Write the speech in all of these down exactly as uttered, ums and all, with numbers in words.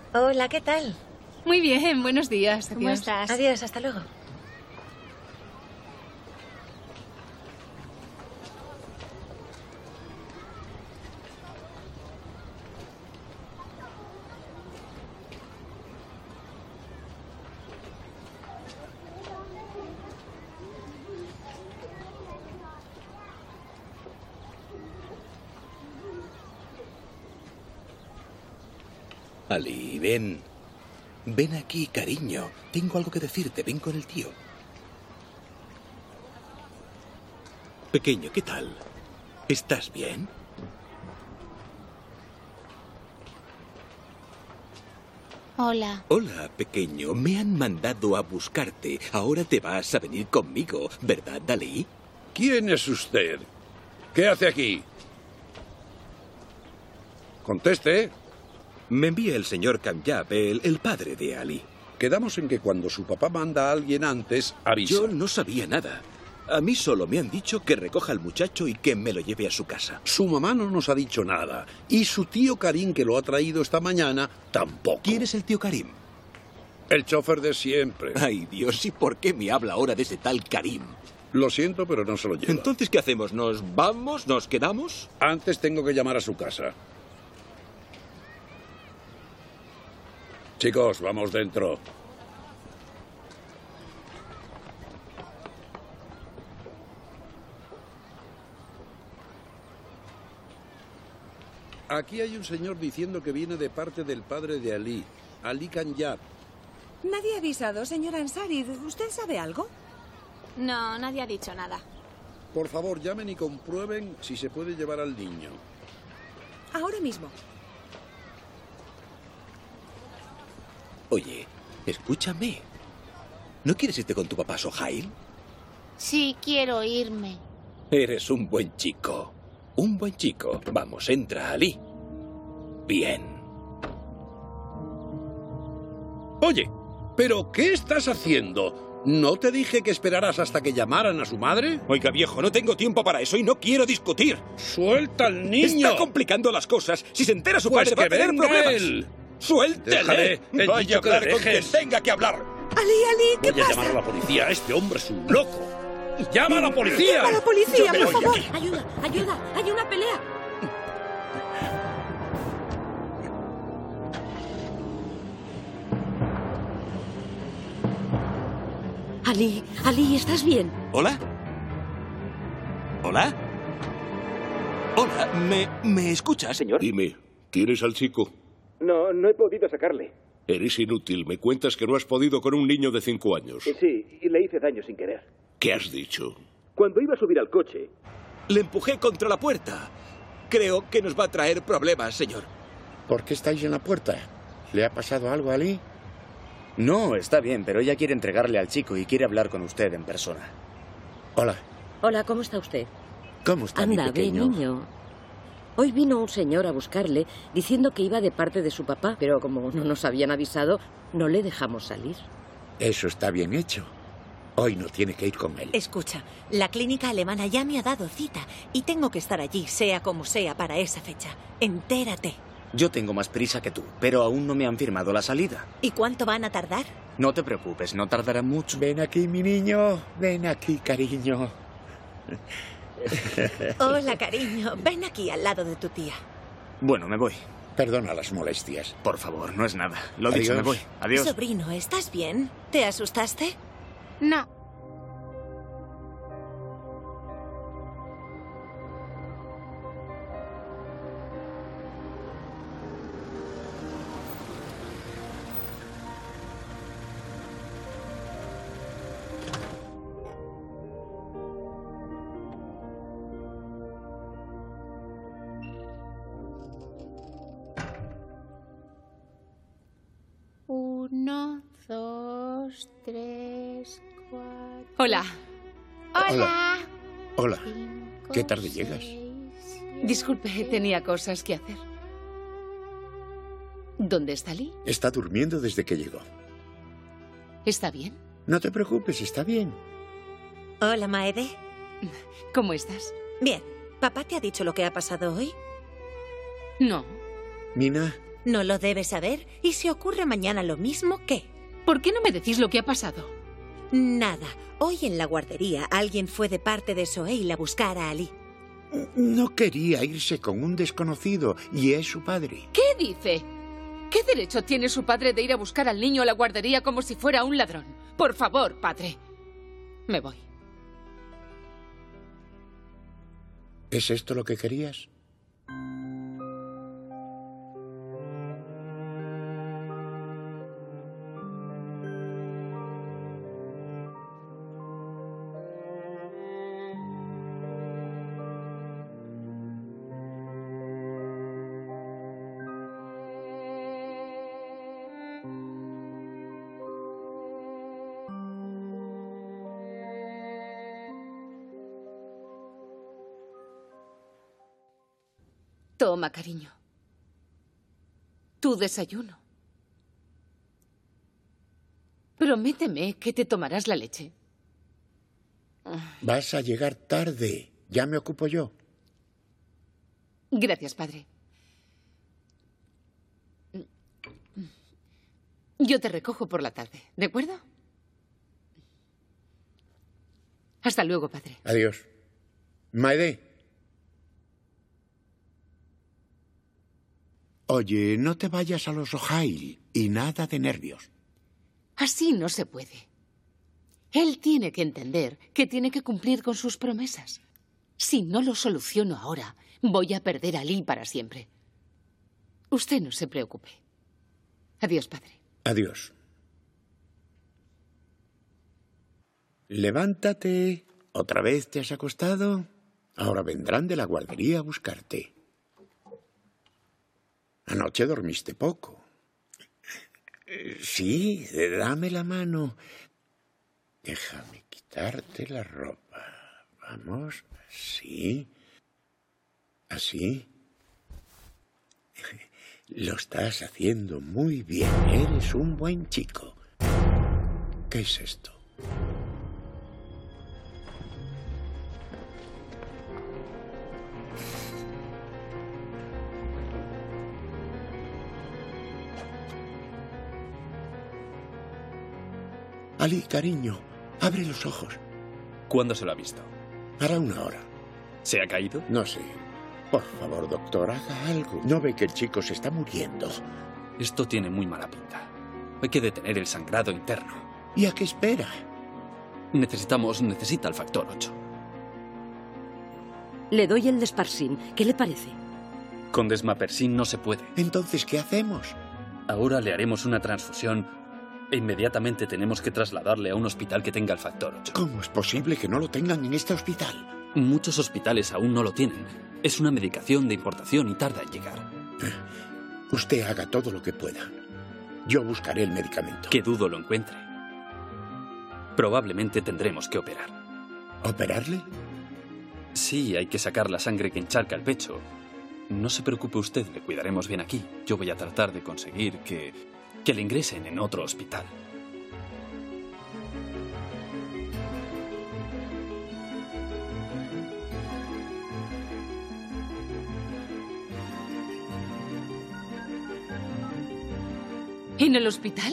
Hola, ¿qué tal? Muy bien, buenos días. Adiós. ¿Cómo estás? Adiós, hasta luego. Ali, ven. Ven aquí, cariño. Tengo algo que decirte. Ven con el tío. Pequeño, ¿qué tal? ¿Estás bien? Hola. Hola, pequeño. Me han mandado a buscarte. Ahora te vas a venir conmigo, ¿verdad, Dalí? ¿Quién es usted? ¿Qué hace aquí? Conteste. Me envía el señor Kamyab, el, el padre de Ali. Quedamos en que cuando su papá manda a alguien antes, avisa. Yo no sabía nada. A mí solo me han dicho que recoja al muchacho y que me lo lleve a su casa. Su mamá no nos ha dicho nada. Y su tío Karim, que lo ha traído esta mañana, tampoco. ¿Quién es el tío Karim? El chofer de siempre. Ay, Dios, ¿y por qué me habla ahora de ese tal Karim? Lo siento, pero no se lo lleva. Entonces, ¿qué hacemos? ¿Nos vamos? ¿Nos quedamos? Antes tengo que llamar a su casa. Chicos, vamos dentro. Aquí hay un señor diciendo que viene de parte del padre de Ali, Ali Kamyab. Nadie ha avisado, señora Ansari. ¿Usted sabe algo? No, nadie ha dicho nada. Por favor, llamen y comprueben si se puede llevar al niño. Ahora mismo. Oye, escúchame. ¿No quieres irte con tu papá, Sohail? Sí, quiero irme. Eres un buen chico. Un buen chico. Vamos, entra, Ali. Bien. Oye, ¿pero qué estás haciendo? ¿No te dije que esperaras hasta que llamaran a su madre? Oiga, viejo, no tengo tiempo para eso y no quiero discutir. ¡Suelta al niño! Está complicando las cosas. Si se entera su Pues padre va a que tener venga problemas. él. ¡Suéltele! Déjale. He Vaya dicho a que le hablar con quien dejes. tenga que hablar. Ali, Ali, ¿qué Voy a pasa? llamar a la policía. Este hombre es un loco. ¡Llama a la policía! ¡Llama a la policía, Yo me por voy favor! aquí. ¡Ayuda, ayuda! ¡Hay una pelea! Ali, Ali, ¿estás bien? ¿Hola? ¿Hola? Hola, ¿me, me escuchas, señor? Dime, ¿tienes al chico? No, no he podido sacarle. Eres inútil. Me cuentas que no has podido con un niño de cinco años. Sí, y le hice daño sin querer. ¿Qué has dicho? Cuando iba a subir al coche... Le empujé contra la puerta. Creo que nos va a traer problemas, señor. ¿Por qué estáis en la puerta? ¿Le ha pasado algo a Ali? No, está bien, pero ella quiere entregarle al chico y quiere hablar con usted en persona. Hola. Hola, ¿cómo está usted? ¿Cómo está Anda, mi pequeño? ve, niño. Hoy vino un señor a buscarle diciendo que iba de parte de su papá, pero como no nos habían avisado, no le dejamos salir. Eso está bien hecho. Hoy no tiene que ir con él. Escucha, la clínica alemana ya me ha dado cita y tengo que estar allí, sea como sea, para esa fecha. Entérate. Yo tengo más prisa que tú, pero aún no me han firmado la salida. ¿Y cuánto van a tardar? No te preocupes, no tardará mucho. Ven aquí, mi niño. Ven aquí, cariño. Hola, cariño. Ven aquí al lado de tu tía. Bueno, me voy. Perdona las molestias. Por favor, no es nada. Lo Adiós. dicho, me voy. Adiós. Sobrino, ¿estás bien? ¿Te asustaste? No. Uno, dos, tres, cuatro... Hola. Hola. Hola. Cinco, ¿Qué tarde llegas? seis, Disculpe, tenía cosas que hacer. ¿Dónde está Lee? Está durmiendo desde que llegó. ¿Está bien? No te preocupes, está bien. Hola, Maede. ¿Cómo estás? Bien. ¿Papá te ha dicho lo que ha pasado hoy? No. Mina, ¿No lo debes saber? ¿Y si ocurre mañana lo mismo, qué? ¿Por qué no me decís lo que ha pasado? Nada. Hoy en la guardería alguien fue de parte de Soheil a buscar a Ali. No quería irse con un desconocido y es su padre. ¿Qué dice? ¿Qué derecho tiene su padre de ir a buscar al niño a la guardería como si fuera un ladrón? Por favor, padre. Me voy. ¿Es esto lo que querías? Toma, cariño. Tu desayuno. Prométeme que te tomarás la leche. Vas a llegar tarde. Ya me ocupo yo. Gracias, padre. Yo te recojo por la tarde, ¿de acuerdo? Hasta luego, padre. Adiós. Maide. Oye, no te vayas a los Soheil y nada de nervios. Así no se puede. Él tiene que entender que tiene que cumplir con sus promesas. Si no lo soluciono ahora, voy a perder a Ali para siempre. Usted no se preocupe. Adiós, padre. Adiós. Levántate. ¿Otra vez te has acostado? Ahora vendrán de la guardería a buscarte. Anoche dormiste poco. Sí, dame la mano. Déjame quitarte la ropa. Vamos, así. Así. Lo estás haciendo muy bien. Eres un buen chico. ¿Qué es esto? Ali, cariño, abre los ojos. ¿Cuándo se lo ha visto? Hará una hora. ¿Se ha caído? No sé. Por favor, doctor, haga algo. ¿No ve que el chico se está muriendo? Esto tiene muy mala pinta. Hay que detener el sangrado interno. ¿Y a qué espera? Necesitamos... necesita el factor ocho. Le doy el Desparsin. ¿Qué le parece? Con Desmapersin no se puede. Entonces, ¿qué hacemos? Ahora le haremos una transfusión e inmediatamente tenemos que trasladarle a un hospital que tenga el factor ocho. ¿Cómo es posible que no lo tengan en este hospital? Muchos hospitales aún no lo tienen. Es una medicación de importación y tarda en llegar. Usted haga todo lo que pueda. Yo buscaré el medicamento. Que dudo lo encuentre. Probablemente tendremos que operar. ¿Operarle? Sí, hay que sacar la sangre que encharca el pecho. No se preocupe usted, le cuidaremos bien aquí. Yo voy a tratar de conseguir que... que le ingresen en otro hospital. ¿En el hospital?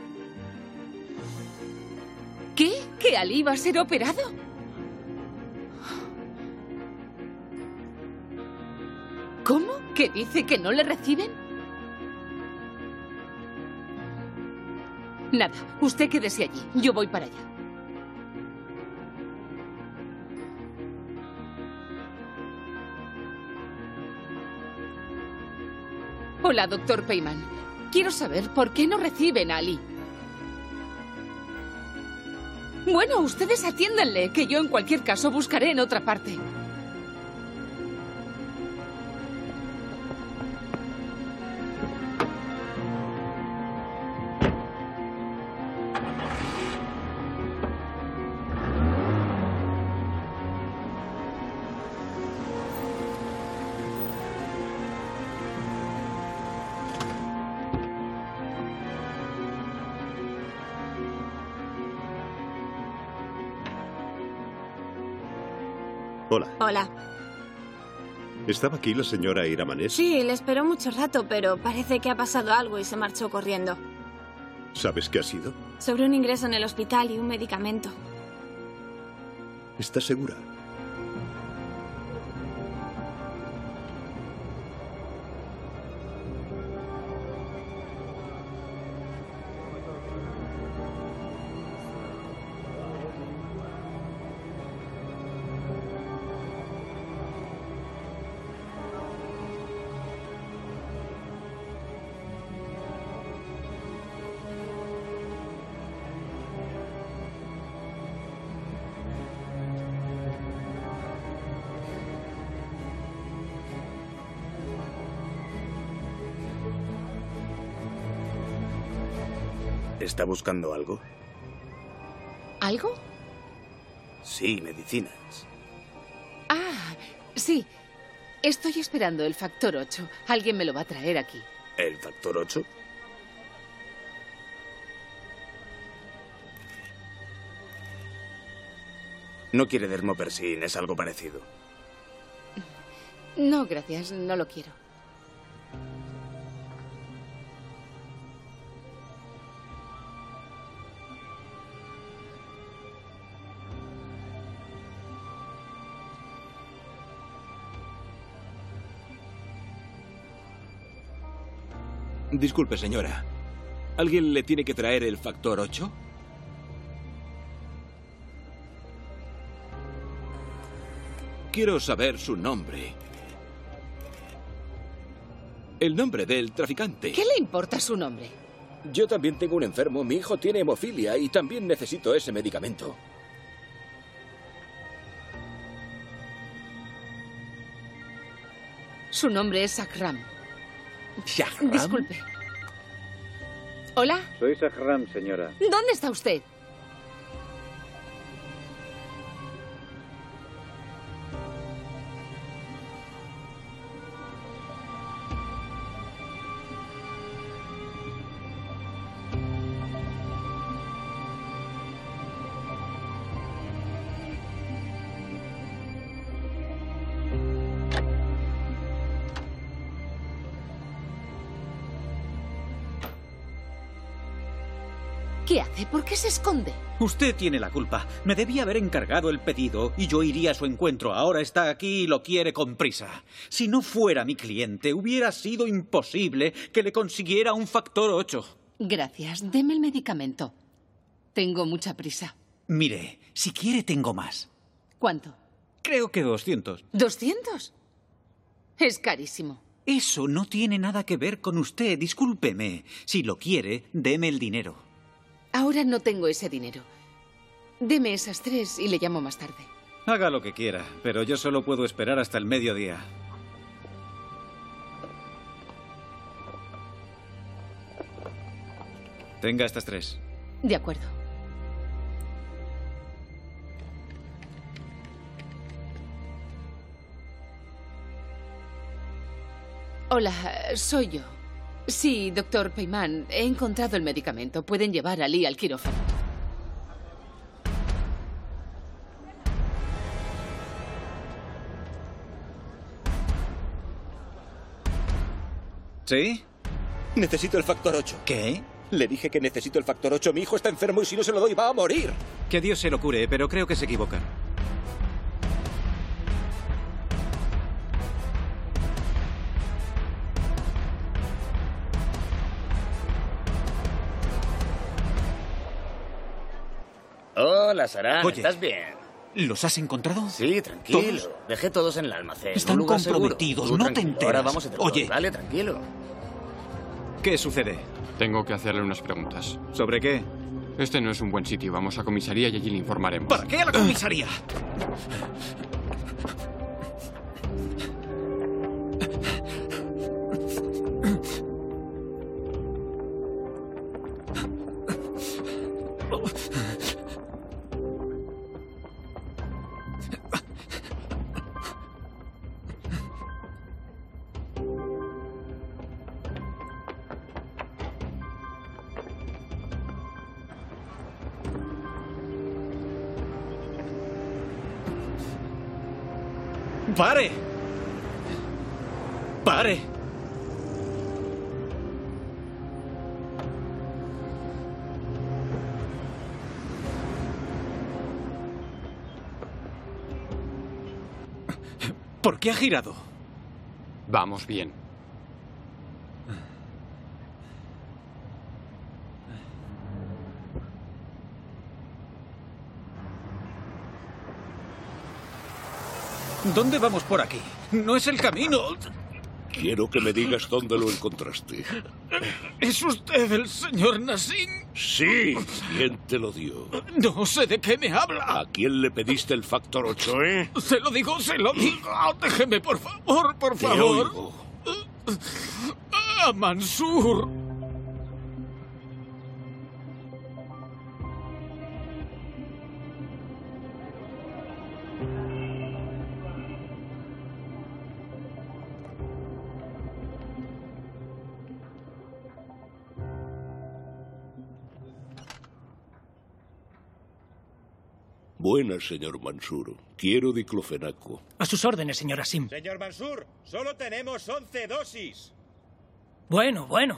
¿Qué? ¿Que Ali va a ser operado? ¿Cómo? ¿Que dice que no le reciben? Nada, usted quédese allí. Yo voy para allá. Hola, doctor Peyman. Quiero saber por qué no reciben a Ali. Bueno, ustedes atiéndanle, que yo en cualquier caso buscaré en otra parte. Hola. Hola. ¿Estaba aquí la señora Iramanés? Sí, le esperó mucho rato, pero parece que ha pasado algo y se marchó corriendo. ¿Sabes qué ha sido? Sobre un ingreso en el hospital y un medicamento. ¿Estás segura? ¿Está buscando algo? ¿Algo? Sí, medicinas. Ah, sí. Estoy esperando el factor ocho. Alguien me lo va a traer aquí. ¿El factor ocho? No quiere dermopersin, es algo parecido. No, gracias, no lo quiero. Disculpe, señora. ¿Alguien le tiene que traer el factor ocho? Quiero saber su nombre. El nombre del traficante. ¿Qué le importa su nombre? Yo también tengo un enfermo. Mi hijo tiene hemofilia y también necesito ese medicamento. Su nombre es Sakram. ¿Shahram? Disculpe. ¿Hola? Soy Sakram, señora. ¿Dónde está usted? ¿Qué hace? ¿Por qué se esconde? Usted tiene la culpa. Me debía haber encargado el pedido y yo iría a su encuentro. Ahora está aquí y lo quiere con prisa. Si no fuera mi cliente, hubiera sido imposible que le consiguiera un factor ocho. Gracias. Deme el medicamento. Tengo mucha prisa. Mire, si quiere tengo más. ¿Cuánto? Creo que doscientos. ¿Doscientos? Es carísimo. Eso no tiene nada que ver con usted. Discúlpeme. Si lo quiere, deme el dinero. Ahora no tengo ese dinero. Deme esas tres y le llamo más tarde. Haga lo que quiera, pero yo solo puedo esperar hasta el mediodía. Tenga estas tres. De acuerdo. Hola, soy yo. Sí, doctor Peyman, he encontrado el medicamento. Pueden llevar a Lee al quirófano. ¿Sí? Necesito el factor ocho. ¿Qué? Le dije que necesito el factor ocho. Mi hijo está enfermo y si no se lo doy va a morir. Que Dios se lo cure, pero creo que se equivoca. Hola, Sara. Oye, ¿Estás bien? ¿Los has encontrado? Sí, tranquilo. ¿Todos? Dejé todos en el almacén. Están un lugar comprometidos, seguro. Tú no te tranquilo. enteras. Ahora vamos a tratar. Oye. Vale, tranquilo. ¿Qué sucede? Tengo que hacerle unas preguntas. ¿Sobre qué? Este no es un buen sitio. Vamos a comisaría y allí le informaremos. ¿Para qué a la comisaría? ¡Pare! ¡Pare! ¿Por qué ha girado? Vamos bien. ¿Dónde vamos por aquí? No es el camino. Quiero que me digas dónde lo encontraste. ¿Es usted el señor Nassim? Sí. ¿Quién te lo dio? No sé de qué me habla. ¿A quién le pediste el factor ocho, eh? Se lo digo, se lo digo. Déjeme, por favor, por Te favor. oigo. A Mansur. Buenas, señor Mansur. Quiero diclofenaco. A sus órdenes, señor Asim. Señor Mansur, solo tenemos once dosis. Bueno, bueno.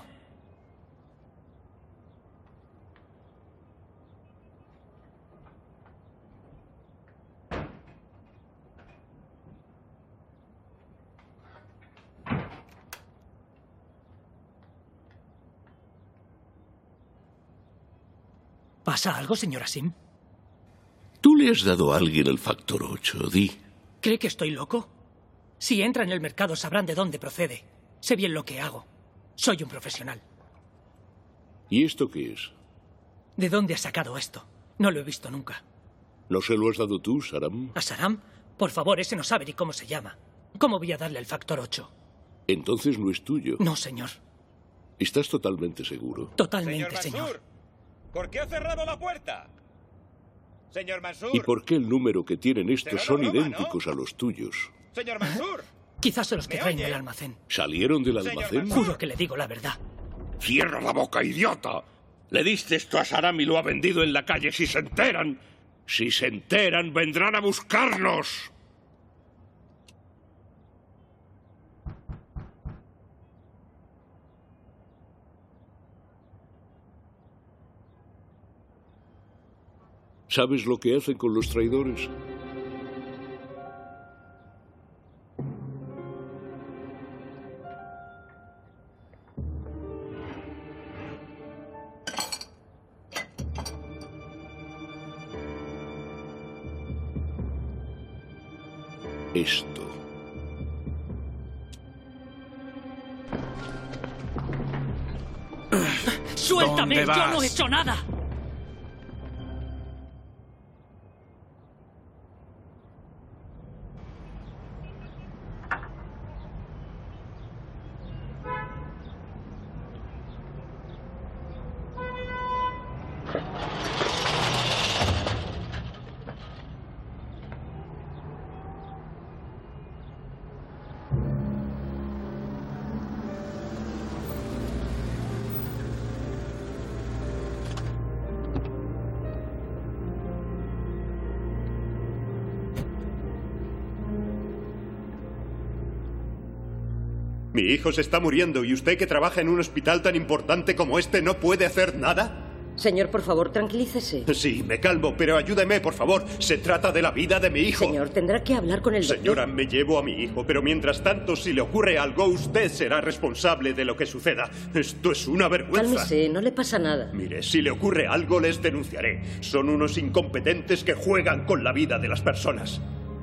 ¿Pasa algo, señor Asim? ¿Tú le has dado a alguien el factor ocho, Di? ¿Cree que estoy loco? Si entra en el mercado sabrán de dónde procede. Sé bien lo que hago. Soy un profesional. ¿Y esto qué es? ¿De dónde has sacado esto? No lo he visto nunca. ¿No se lo has dado tú, Saram? ¿A Saram? Por favor, ese no sabe ni cómo se llama. ¿Cómo voy a darle el factor ocho? Entonces no es tuyo. No, señor. ¿Estás totalmente seguro? Totalmente, señor. Mansur, señor. ¿Por qué ha cerrado la puerta? Señor Mansur. ¿Y por qué el número que tienen estos son broma, idénticos ¿no? a los tuyos? Señor Mansur. Quizás son los que traen oye? del almacén. ¿Salieron del Señor almacén? Mansur. Juro que le digo la verdad. ¡Cierra la boca, idiota! Le diste esto a Saram y lo ha vendido en la calle. Si se enteran, si se enteran, vendrán a buscarnos. ¿Sabes lo que hacen con los traidores? Esto. ¡Suéltame! ¿Dónde ¡Yo vas? no he hecho nada! Mi hijo se está muriendo y usted, que trabaja en un hospital tan importante como este, ¿no puede hacer nada? Señor, por favor, tranquilícese. Sí, me calmo, pero ayúdeme, por favor. Se trata de la vida de mi hijo. Señor, tendrá que hablar con el doctor. Señora, me llevo a mi hijo, pero mientras tanto, si le ocurre algo, usted será responsable de lo que suceda. Esto es una vergüenza. Cálmese, no le pasa nada. Mire, si le ocurre algo, les denunciaré. Son unos incompetentes que juegan con la vida de las personas.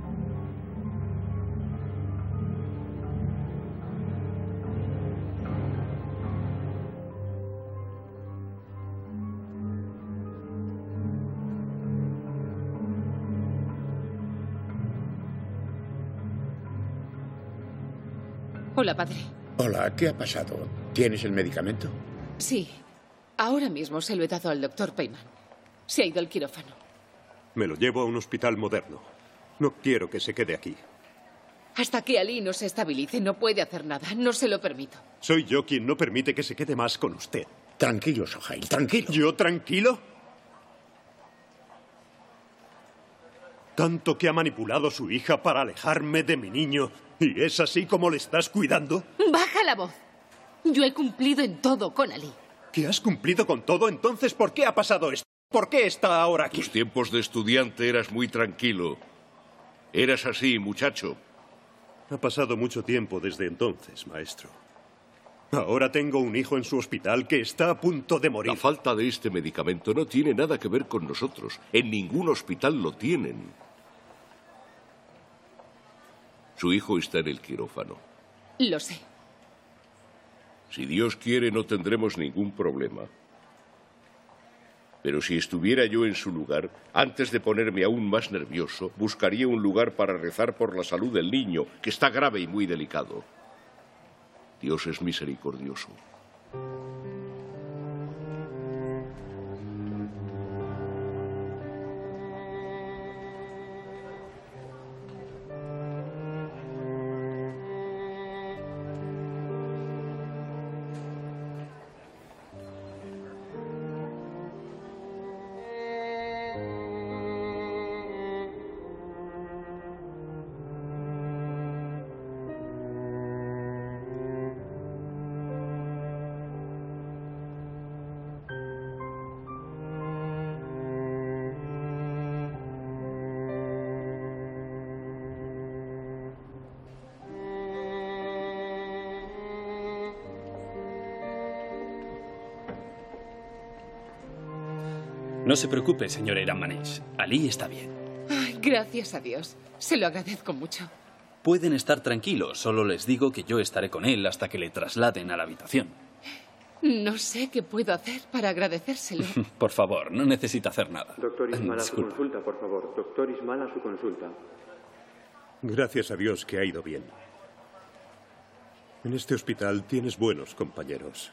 Hola, padre. Hola, ¿qué ha pasado? ¿Tienes el medicamento? Sí. Ahora mismo se lo he dado al doctor Peyman. Se ha ido al quirófano. Me lo llevo a un hospital moderno. No quiero que se quede aquí. Hasta que Ali no se estabilice, no puede hacer nada. No se lo permito. Soy yo quien no permite que se quede más con usted. Tranquilo, Sohail, tranquilo. ¿Yo tranquilo? Tanto que ha manipulado a su hija para alejarme de mi niño ¿Y es así como le estás cuidando? Baja la voz. Yo he cumplido en todo con Ali. ¿Que has cumplido con todo? Entonces, ¿por qué ha pasado esto? ¿Por qué está ahora aquí? Tus tiempos de estudiante eras muy tranquilo. Eras así, muchacho. Ha pasado mucho tiempo desde entonces, maestro. Ahora tengo un hijo en su hospital que está a punto de morir. La falta de este medicamento no tiene nada que ver con nosotros. En ningún hospital lo tienen. Su hijo está en el quirófano. Lo sé. Si Dios quiere, no tendremos ningún problema. Pero si estuviera yo en su lugar, antes de ponerme aún más nervioso, buscaría un lugar para rezar por la salud del niño, que está grave y muy delicado. Dios es misericordioso. No se preocupe, señor Irán-Manesh. Ali está bien. Ay, gracias a Dios. Se lo agradezco mucho. Pueden estar tranquilos. Solo les digo que yo estaré con él hasta que le trasladen a la habitación. No sé qué puedo hacer para agradecérselo. Por favor, no necesita hacer nada. Doctor Ismail, a su Disculpa. consulta, por favor. Doctor Ismail, a su consulta. Gracias a Dios que ha ido bien. En este hospital tienes buenos compañeros.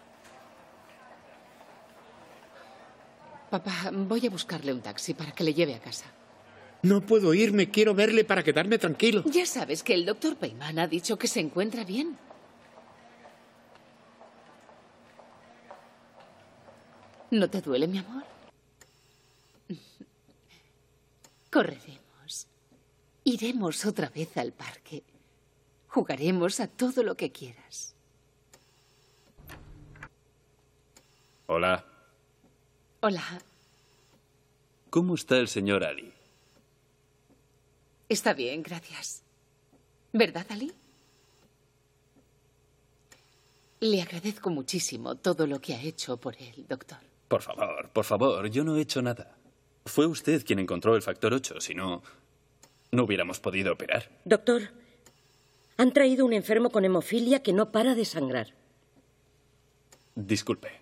Papá, voy a buscarle un taxi para que le lleve a casa. No puedo irme, quiero verle para quedarme tranquilo. Ya sabes que el doctor Peyman ha dicho que se encuentra bien. ¿No te duele, mi amor? Correremos. Iremos otra vez al parque. Jugaremos a todo lo que quieras. Hola. Hola. ¿Cómo está el señor Ali? Está bien, gracias. ¿Verdad, Ali? Le agradezco muchísimo todo lo que ha hecho por él, doctor. Por favor, por favor, yo no he hecho nada. Fue usted quien encontró el factor ocho, si no, no hubiéramos podido operar. Doctor, han traído un enfermo con hemofilia que no para de sangrar. Disculpe.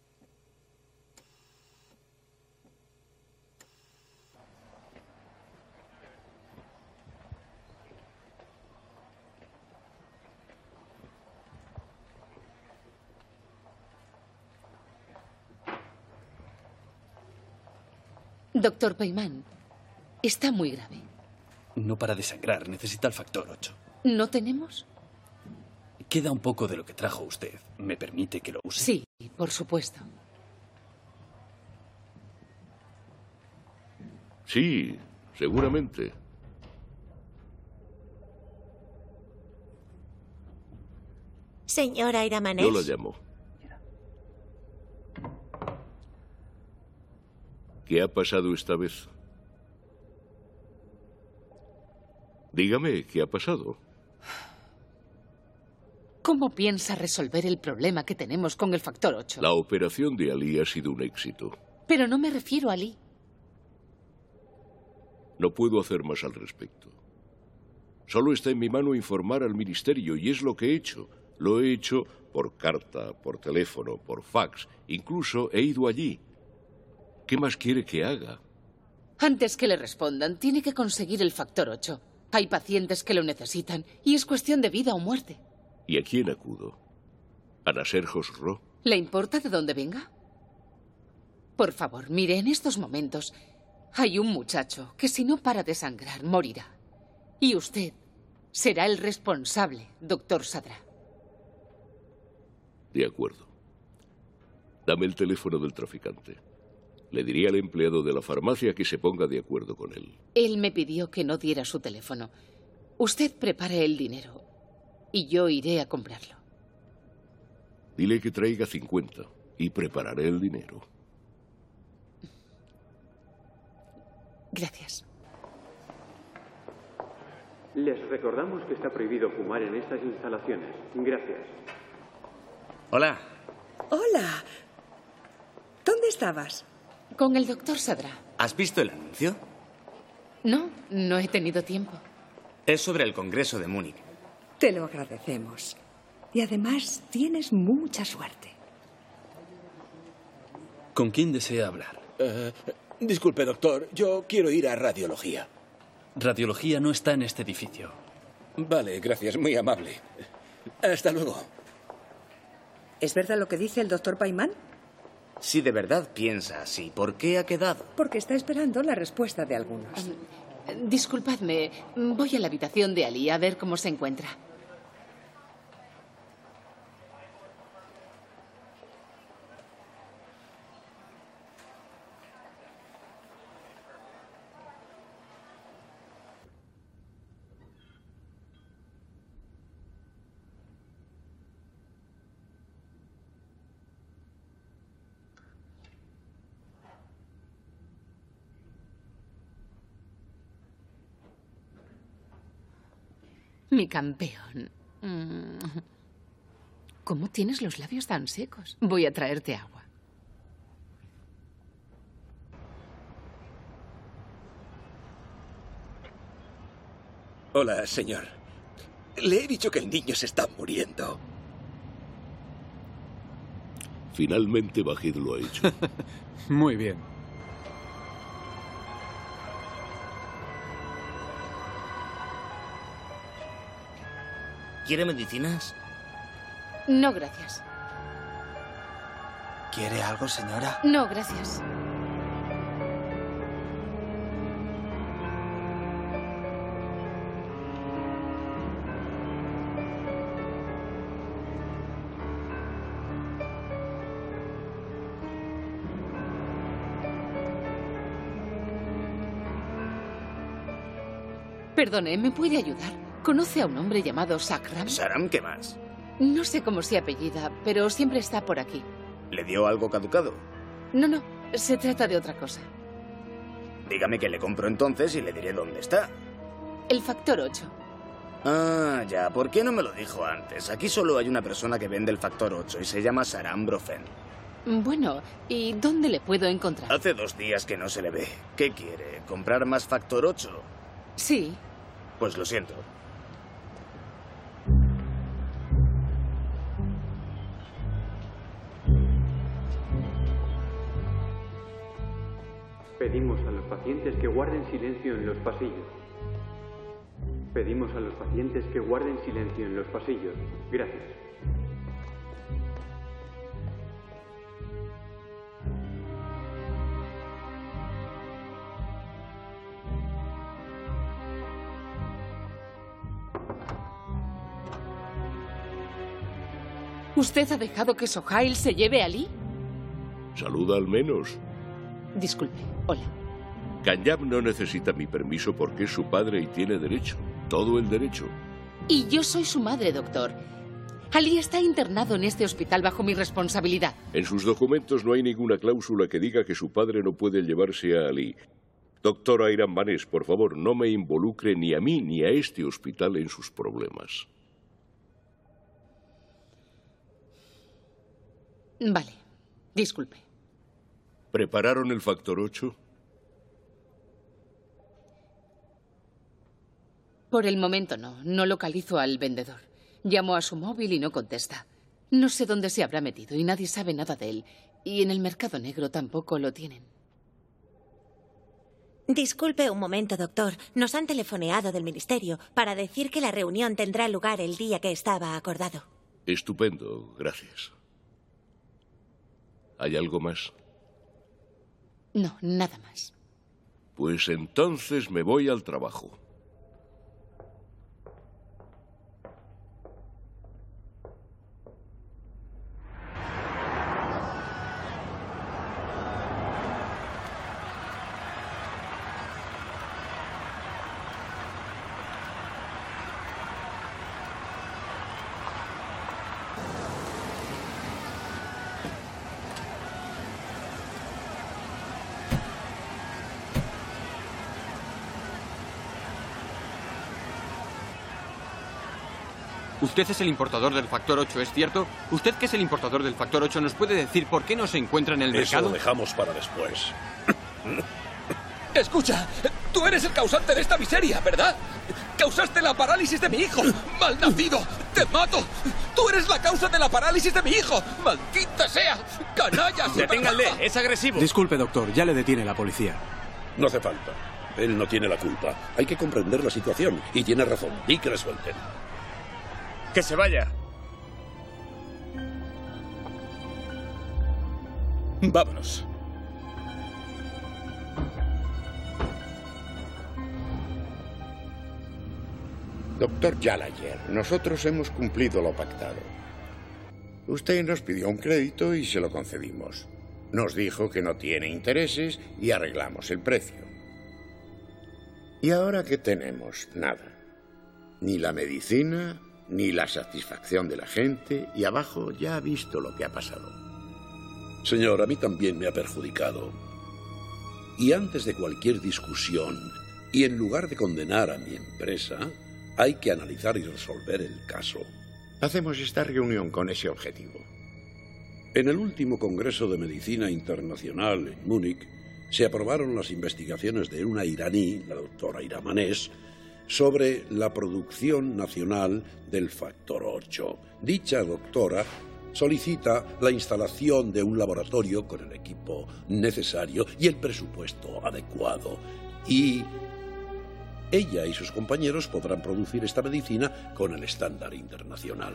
Doctor Peyman, está muy grave. No para de sangrar, necesita el factor ocho. ¿No tenemos? Queda un poco de lo que trajo usted. ¿Me permite que lo use? Sí, por supuesto. Sí, seguramente. Señora Irán-Manesh. Yo la llamo. ¿Qué ha pasado esta vez? Dígame, ¿qué ha pasado? ¿Cómo piensa resolver el problema que tenemos con el factor ocho? La operación de Ali ha sido un éxito. Pero no me refiero a Ali. No puedo hacer más al respecto. Solo está en mi mano informar al ministerio y es lo que he hecho. Lo he hecho por carta, por teléfono, por fax. Incluso he ido allí. ¿Qué más quiere que haga? Antes que le respondan, tiene que conseguir el factor ocho. Hay pacientes que lo necesitan y es cuestión de vida o muerte. ¿Y a quién acudo? ¿A Nasser Khosrow? ¿Le importa de dónde venga? Por favor, mire, en estos momentos hay un muchacho que si no para de sangrar, morirá. Y usted será el responsable, doctor Sadra. De acuerdo. Dame el teléfono del traficante. Le diría al empleado de la farmacia que se ponga de acuerdo con él. Él me pidió que no diera su teléfono. Usted prepare el dinero y yo iré a comprarlo. Dile que traiga cincuenta y prepararé el dinero. Gracias. Les recordamos que está prohibido fumar en estas instalaciones. Gracias. Hola. Hola. ¿Dónde estabas? Con el doctor Sadra. ¿Has visto el anuncio? No, no he tenido tiempo. Es sobre el Congreso de Múnich. Te lo agradecemos. Y además tienes mucha suerte. ¿Con quién desea hablar? Eh, disculpe, doctor. Yo quiero ir a radiología. Radiología no está en este edificio. Vale, gracias. Muy amable. Hasta luego. ¿Es verdad lo que dice el doctor Paimán? Si de verdad piensa así, ¿por qué ha quedado? Porque está esperando la respuesta de algunos. Um, disculpadme, voy a la habitación de Ali a ver cómo se encuentra. Mi campeón. ¿Cómo tienes los labios tan secos? Voy a traerte agua. Hola, señor. Le he dicho que el niño se está muriendo. Finalmente Bajid lo ha hecho. Muy bien. ¿Quiere medicinas? No, gracias. ¿Quiere algo, señora? No, gracias. Perdone, ¿me puede ayudar? ¿Conoce a un hombre llamado Sakram? ¿Saram qué más? No sé cómo se apellida, pero siempre está por aquí. ¿Le dio algo caducado? No, no, se trata de otra cosa. Dígame que le compro entonces y le diré dónde está. El factor ocho. Ah, ya, ¿por qué no me lo dijo antes? Aquí solo hay una persona que vende el factor ocho y se llama Saram Brofen. Bueno, ¿y dónde le puedo encontrar? Hace dos días que no se le ve. ¿Qué quiere? ¿Comprar más factor ocho? Sí. Pues lo siento. Pedimos a los pacientes que guarden silencio en los pasillos. Pedimos a los pacientes que guarden silencio en los pasillos. Gracias. ¿Usted ha dejado que Sohail se lleve a Ali? Saluda al menos. Disculpe, hola. Kanyab no necesita mi permiso porque es su padre y tiene derecho. Todo el derecho. Y yo soy su madre, doctor. Ali está internado en este hospital bajo mi responsabilidad. En sus documentos no hay ninguna cláusula que diga que su padre no puede llevarse a Ali. Doctor Ayran Banés, por favor, no me involucre ni a mí ni a este hospital en sus problemas. Vale, disculpe. ¿Prepararon el factor ocho? Por el momento no. No localizo al vendedor. Llamo a su móvil y no contesta. No sé dónde se habrá metido y nadie sabe nada de él. Y en el mercado negro tampoco lo tienen. Disculpe un momento, doctor. Nos han telefoneado del ministerio para decir que la reunión tendrá lugar el día que estaba acordado. Estupendo, gracias. ¿Hay algo más? No, nada más. Pues entonces me voy al trabajo. Usted es el importador del factor ocho, ¿es cierto? Usted que es el importador del factor ocho, ¿nos puede decir por qué no se encuentra en el Eso mercado? lo dejamos para después. Escucha, tú eres el causante de esta miseria, ¿verdad? Causaste la parálisis de mi hijo. ¡Malnacido! ¡Te mato! ¡Tú eres la causa de la parálisis de mi hijo! ¡Maldita sea! ¡Canalla! ¡Deténganle! ¡Es agresivo! Disculpe, doctor. Ya le detiene la policía. No hace falta. Él no tiene la culpa. Hay que comprender la situación. Y tiene razón. Di que le suelten. ¡Que se vaya! Vámonos. Doctor Gallagher, nosotros hemos cumplido lo pactado. Usted nos pidió un crédito y se lo concedimos. Nos dijo que no tiene intereses y arreglamos el precio. ¿Y ahora qué tenemos? Nada. Ni la medicina, ni la satisfacción de la gente, y abajo ya ha visto lo que ha pasado. Señor, a mí también me ha perjudicado. Y antes de cualquier discusión, y en lugar de condenar a mi empresa, hay que analizar y resolver el caso. Hacemos esta reunión con ese objetivo. En el último Congreso de Medicina Internacional en Múnich se aprobaron las investigaciones de una iraní, la doctora Iramanés, sobre la producción nacional del factor ocho. Dicha doctora solicita la instalación de un laboratorio con el equipo necesario y el presupuesto adecuado. Y ella y sus compañeros podrán producir esta medicina con el estándar internacional.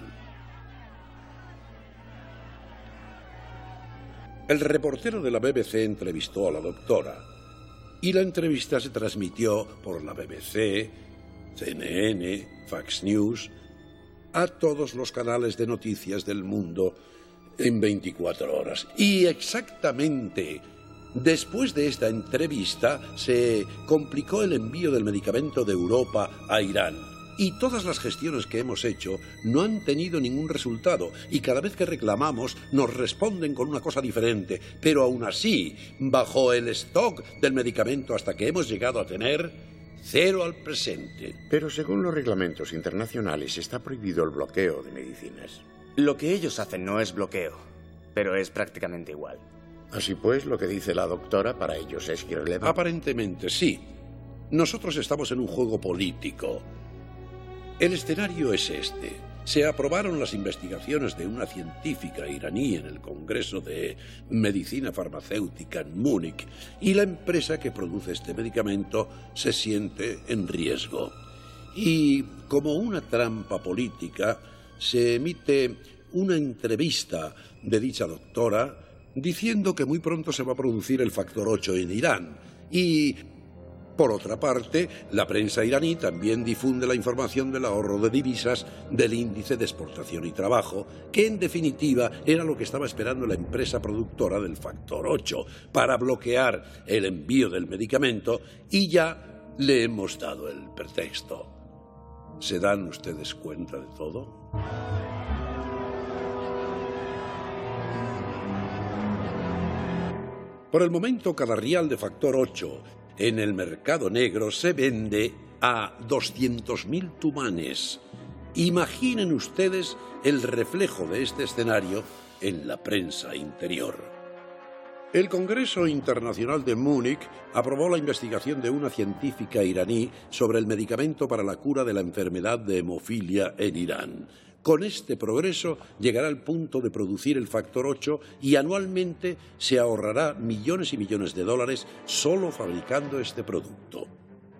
El reportero de la B B C entrevistó a la doctora y la entrevista se transmitió por la B B C, C N N, Fox News, a todos los canales de noticias del mundo en veinticuatro horas. Y exactamente después de esta entrevista se complicó el envío del medicamento de Europa a Irán. Y todas las gestiones que hemos hecho no han tenido ningún resultado. Y cada vez que reclamamos nos responden con una cosa diferente. Pero aún así, bajó el stock del medicamento hasta que hemos llegado a tener cero al presente. Pero según los reglamentos internacionales está prohibido el bloqueo de medicinas. Lo que ellos hacen no es bloqueo, pero es prácticamente igual. Así pues, lo que dice la doctora para ellos es irrelevante. Aparentemente sí. Nosotros estamos en un juego político. El escenario es este. Se aprobaron las investigaciones de una científica iraní en el Congreso de Medicina Farmacéutica en Múnich y la empresa que produce este medicamento se siente en riesgo. Y como una trampa política se emite una entrevista de dicha doctora diciendo que muy pronto se va a producir el factor ocho en Irán. Y por otra parte, la prensa iraní también difunde la información del ahorro de divisas del índice de exportación y trabajo, que en definitiva era lo que estaba esperando la empresa productora del factor ocho para bloquear el envío del medicamento, y ya le hemos dado el pretexto. ¿Se dan ustedes cuenta de todo? Por el momento, cada rial de factor ocho en el mercado negro se vende a doscientos mil tumanes. Imaginen ustedes el reflejo de este escenario en la prensa interior. El Congreso Internacional de Múnich aprobó la investigación de una científica iraní sobre el medicamento para la cura de la enfermedad de hemofilia en Irán. Con este progreso llegará al punto de producir el factor ocho y anualmente se ahorrará millones y millones de dólares solo fabricando este producto.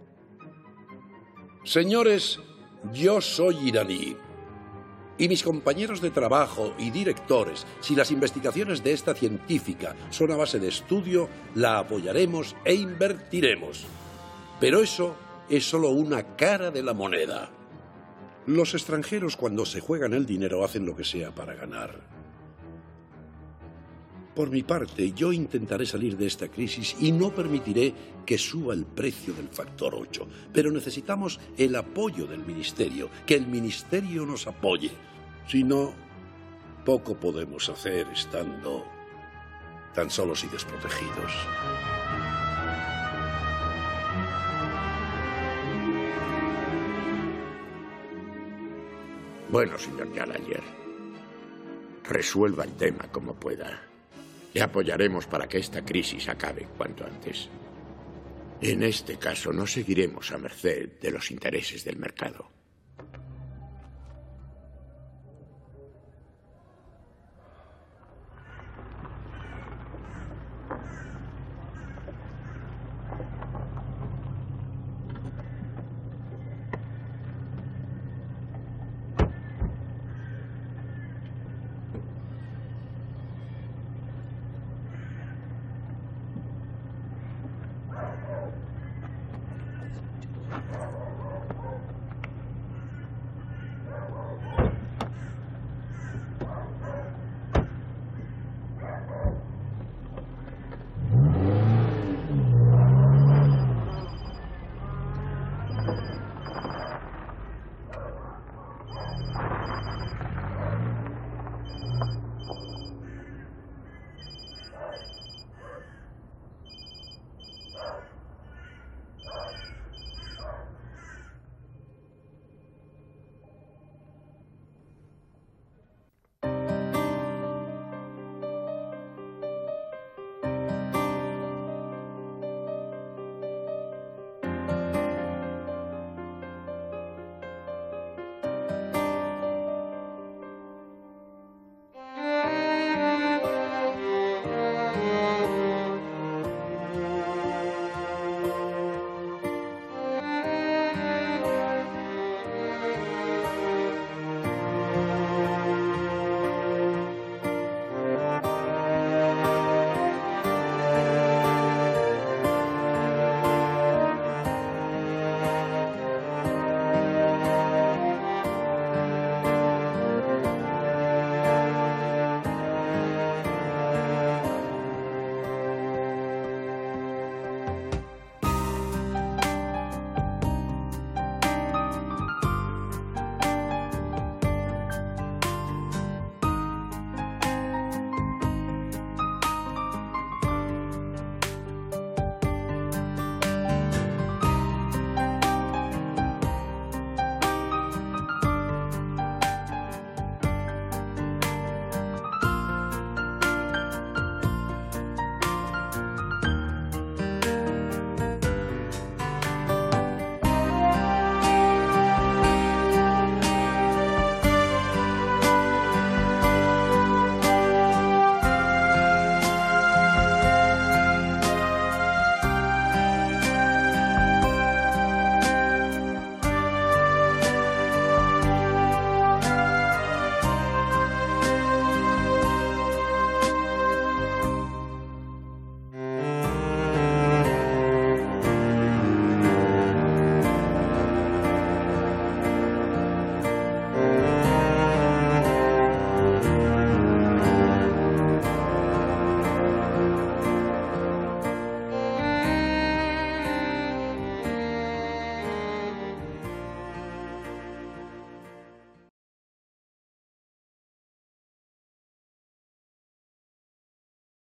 Señores, yo soy iraní. Y mis compañeros de trabajo y directores, si las investigaciones de esta científica son a base de estudio, la apoyaremos e invertiremos. Pero eso es solo una cara de la moneda. Los extranjeros, cuando se juegan el dinero, hacen lo que sea para ganar. Por mi parte, yo intentaré salir de esta crisis y no permitiré que suba el precio del factor ocho. Pero necesitamos el apoyo del Ministerio, que el Ministerio nos apoye. Si no, poco podemos hacer estando tan solos y desprotegidos. Bueno, señor Gallagher, resuelva el tema como pueda. Le apoyaremos para que esta crisis acabe cuanto antes. En este caso, no seguiremos a merced de los intereses del mercado.